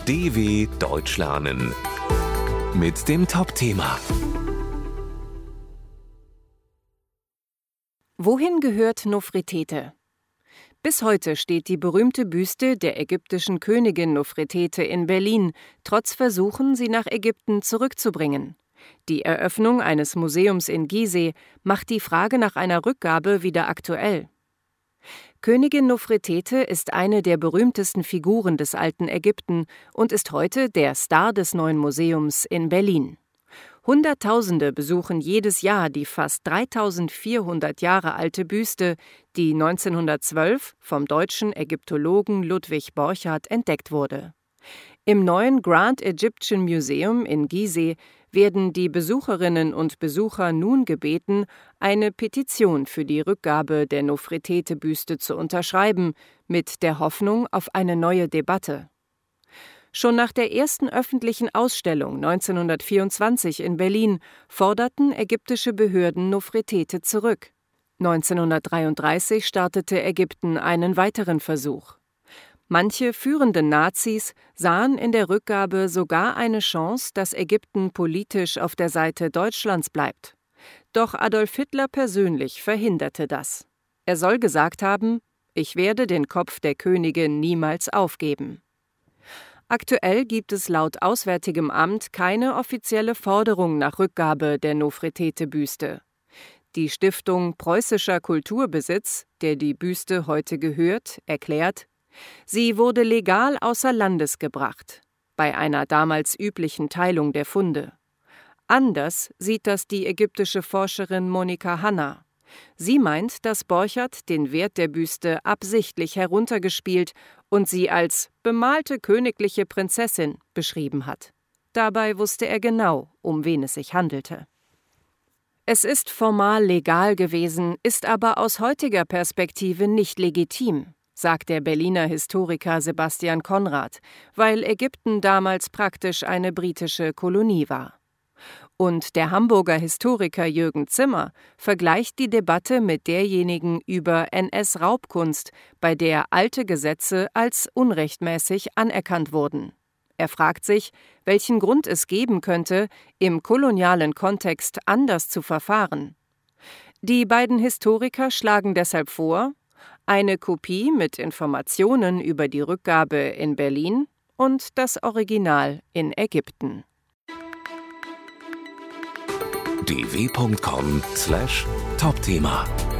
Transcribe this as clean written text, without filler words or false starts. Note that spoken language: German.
DW Deutsch lernen mit dem Top-Thema. Wohin gehört Nofretete? Bis heute steht die berühmte Büste der ägyptischen Königin Nofretete in Berlin, trotz Versuchen, sie nach Ägypten zurückzubringen. Die Eröffnung eines Museums in Gizeh macht die Frage nach einer Rückgabe wieder aktuell. Königin Nofretete ist eine der berühmtesten Figuren des alten Ägypten und ist heute der Star des neuen Museums in Berlin. Hunderttausende besuchen jedes Jahr die fast 3400 Jahre alte Büste, die 1912 vom deutschen Ägyptologen Ludwig Borchardt entdeckt wurde. Im neuen Grand Egyptian Museum in Gizeh werden die Besucherinnen und Besucher nun gebeten, eine Petition für die Rückgabe der Nofretete-Büste zu unterschreiben, mit der Hoffnung auf eine neue Debatte. Schon nach der ersten öffentlichen Ausstellung 1924 in Berlin forderten ägyptische Behörden Nofretete zurück. 1933 startete Ägypten einen weiteren Versuch. Manche führende Nazis sahen in der Rückgabe sogar eine Chance, dass Ägypten politisch auf der Seite Deutschlands bleibt. Doch Adolf Hitler persönlich verhinderte das. Er soll gesagt haben: „Ich werde den Kopf der Königin niemals aufgeben." Aktuell gibt es laut Auswärtigem Amt keine offizielle Forderung nach Rückgabe der Nofretete-Büste. Die Stiftung Preußischer Kulturbesitz, der die Büste heute gehört, erklärt: Sie wurde legal außer Landes gebracht, bei einer damals üblichen Teilung der Funde. Anders sieht das die ägyptische Forscherin Monika Hanna. Sie meint, dass Borchardt den Wert der Büste absichtlich heruntergespielt und sie als bemalte königliche Prinzessin beschrieben hat. Dabei wusste er genau, um wen es sich handelte. Es ist formal legal gewesen, ist aber aus heutiger Perspektive nicht legitim, sagt der Berliner Historiker Sebastian Konrad, weil Ägypten damals praktisch eine britische Kolonie war. Und der Hamburger Historiker Jürgen Zimmer vergleicht die Debatte mit derjenigen über NS-Raubkunst, bei der alte Gesetze als unrechtmäßig anerkannt wurden. Er fragt sich, welchen Grund es geben könnte, im kolonialen Kontext anders zu verfahren. Die beiden Historiker schlagen deshalb vor: eine Kopie mit Informationen über die Rückgabe in Berlin und das Original in Ägypten. dw.com/Topthema